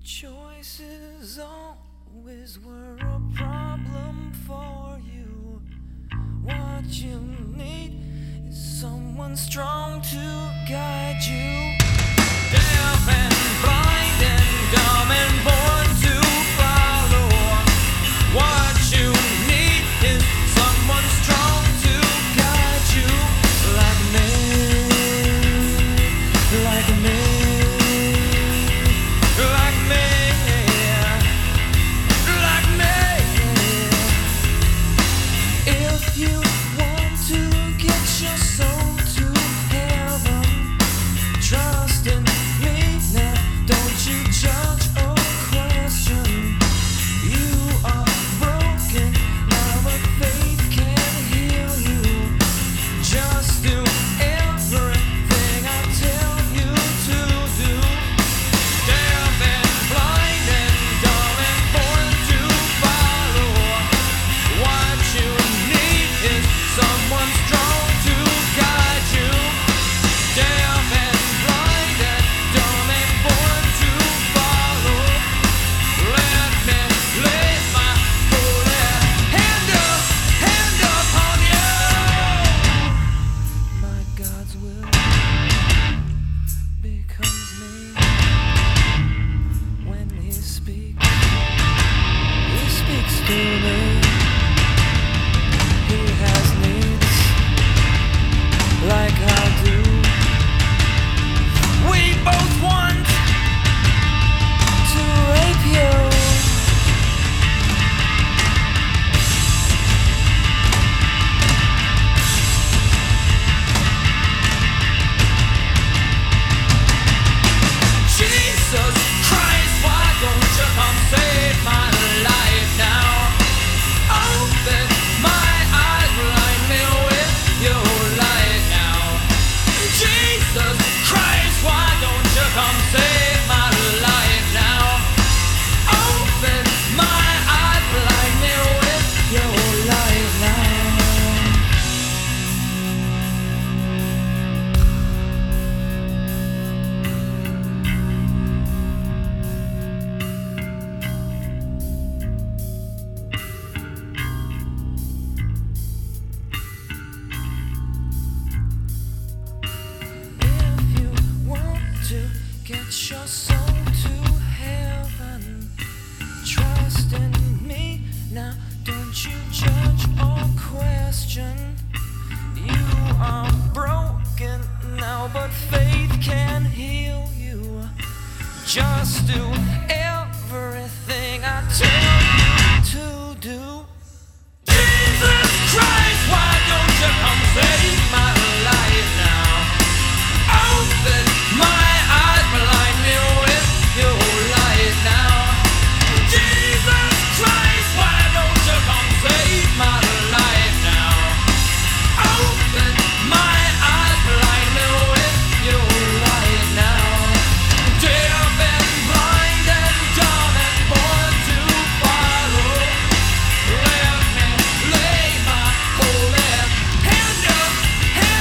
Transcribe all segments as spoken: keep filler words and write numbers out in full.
Choices always were a problem for you. What you need is someone strong to guide you. Deaf and blind and dumb and born to follow. What you need is someone strong to guide you. Like me, like me. Get your soul to heaven. Trust in me now. Don't you judge or question. You are broken now, but faith can heal you. Just do everything I tell you to do. Jesus Christ, why don't you come save my life now? Open my blind me with your light now. Jesus Christ, why don't you come save my life now? Open my eyes, blind me with your light now. Deaf and blind and dumb and born to follow. Let me lay my holy hand up, hand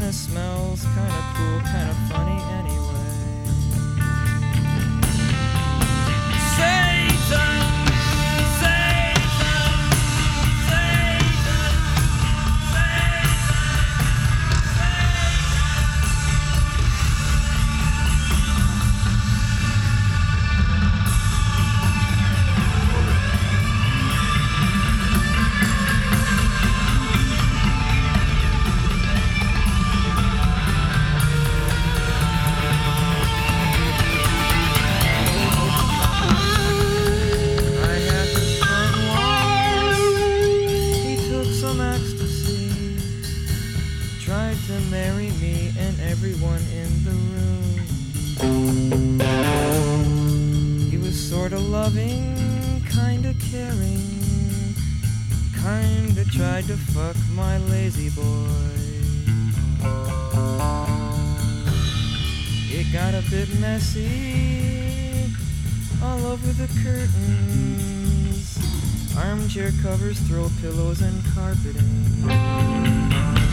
kinda smells kinda cool, kinda funny anyway. Satan, Satan, Satan, Satan, tried to marry me and everyone in the room. He was sorta loving, kinda caring, kinda tried to fuck my lazy boy. It got a bit messy all over the curtains, armchair covers, throw pillows and carpeting.